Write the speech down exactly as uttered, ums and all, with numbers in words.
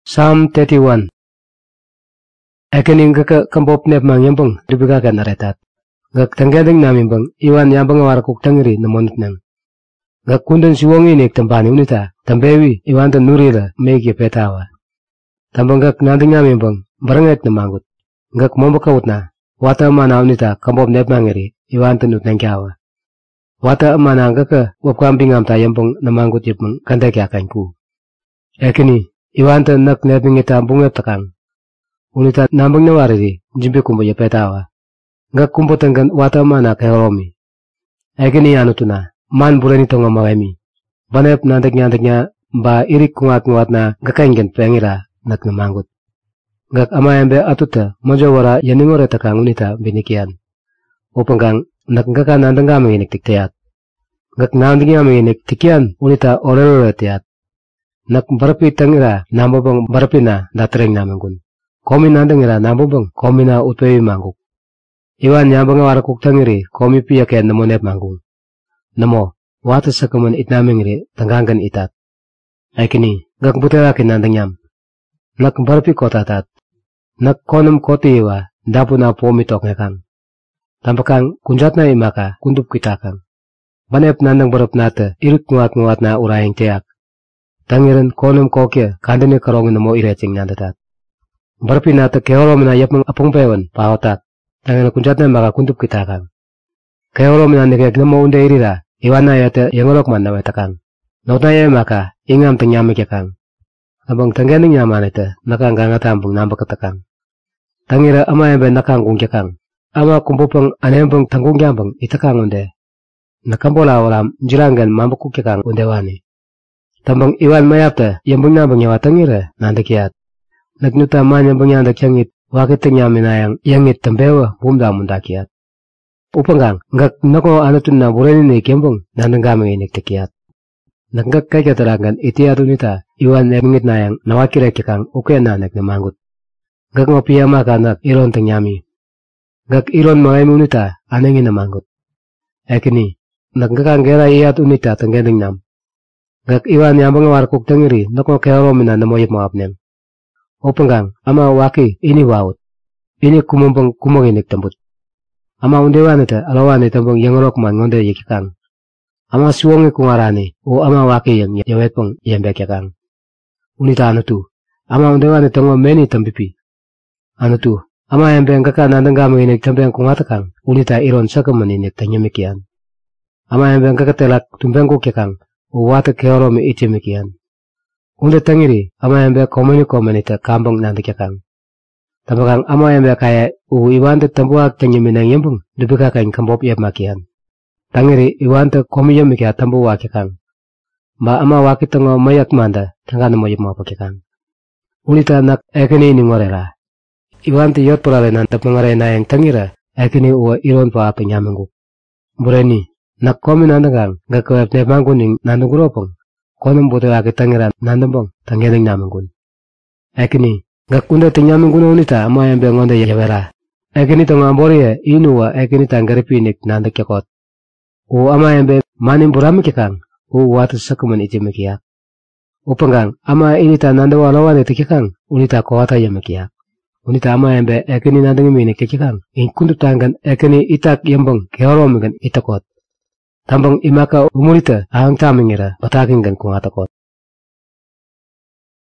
Psalm thirty-one. Ekening ke kembop nep mang yambang dibagakan aretat. Gak tanggadeng namimbang iwan yambang warakuk tangiri namonit nang. Gak kundan siwongi nek tampani unita tambewi iwan tan nurila megi petawa. Tambang gak nanding namimbang baranget namangut. Gak mombakaut na wata mana unita kembop nep mangiri iwan tan utnangkawa. Wata mana gak wapkambing am tayambang namangut yipang kandak yakanku. Ekeni iwan tan nak neping ita bungep takang. Unita nambang nawariri jimbe kumbo ya petawa. Gak kumbo tanggan wata mana kahoromi. Ekeni anutuna man burani tonga mawemi. Banep nandak nyandaknya ba irik kungat kungat na gakaingen pengira nak namangut. Gak ama embe atuta mojo wara yaningore takang unita binikian. Upanggang nak gaka nandang kami inik tiktiat. Gak nandang kami inik tikian unita orelore tiat. Nak barapi tangira nambabang barapi na datreng namangun. Komi nandang ira nambabang komi na utwewi manguk. Iwan nyambang warakuk tangiri komi piya ken namonep manggung. Namo wata sakaman itnamingiri tanggangan itat. Aikini gak butelakin nandang nyam. Nak barapi kota tat. Nak konam koti iwa dapu na pomi tok nekang. Tampakang kunjat na imaka kundup kitakang. Banep nandang barap nata irut nguat-nguat na urayang teak. Tangiran konam kokya kandani karongin namo irecing nandatat. Barapi nata keholom na yapang apong pewan pahotat. Tangiran kunjat na maka kundup kitakang. Keholom na nekek namo unde irira iwan na yata yangolok man na wetakang. Not na ya maka ingam tangyamik yakang. Abang tangganing nyaman ita nakang gangatambang nambakatakang. Tangira ama yambe nakang kungyakang. Ama kumpupang anembang tanggung yambang itakang unde. Nakambola walam jirangan mambakukyakang unde wani. Tambang iwan mayapta yambang nambang yawa tangira nandakiat. Nagnuta man yambang yandak yangit wakit tangyaminayang yangit tambewa bumda mundakiat. Upanggang ngak nako anatun na burani ni kembang nandanggamang inik takiat. Nagngak kay katarangan iti atunita iwan yamingit nayang nawakira kyakang ukya nanak namanggut. Gak ngopiya maka nak iron tangyami. Gak iron mga imunita anangin namanggut. Ekini naggakang gera iyat unita tanggending nam. Gak iwan yambang warakuk tangiri nako keholomina namoyip mo apnem. Upanggang ama waki ini waut. Ini kumumbang kumaginik tambut. Ama undewan ita alawan itambang yangorok man ngonde yakikang. Ama suwongi kungarani o ama waki yang yawetpang yambek yakang. Unita anutu. Ama undewan itango meni tambipi. Anutu. Ama yambeng kaka nandanggamang inik tambeng kungatakang. Unita iron sakaman inik tanyamikian. Ama yambeng kaka telak tumbeng kukyakang. O wata keoromi itimikian. Unde tangiri ama yambeng komeni komeni ta kambang nandakyakang. Tampakang ama yambeng kaya u iwante tambuak tanyaminang yambang dubikakain kambop yamakian. Tangiri iwante komi yamikia tambu wakyakang. Ma ama wakitango mayak manda tangana mo yamapakyakang. Unita nak ekini ningorela. Iwante yot purale nan tapangare na yang tangira ekini uwa iron pa apanyamanguk. Bureni nak komi nandangang gakawep nepangkuning nanduguropang konum bote waki tangira nandambang tanggening namangun. Ekini gakunda tanyamangun unita ama yang bengonda yawera. Ekini tangambori inuwa ekini tanggaripinik nandakyakot. O ama yang be manim buramikikang o watu sakaman itimikiyak. Upanggang ama inita nandawalawan itikikang unita kawata yamikiyak. Unita ama yang be ekini nandangiminik kikikang in kundup tanggan ekini itak yambang keoromigan itakot. Tambang imaka umurita ahang tamingira batakingan kung atakot.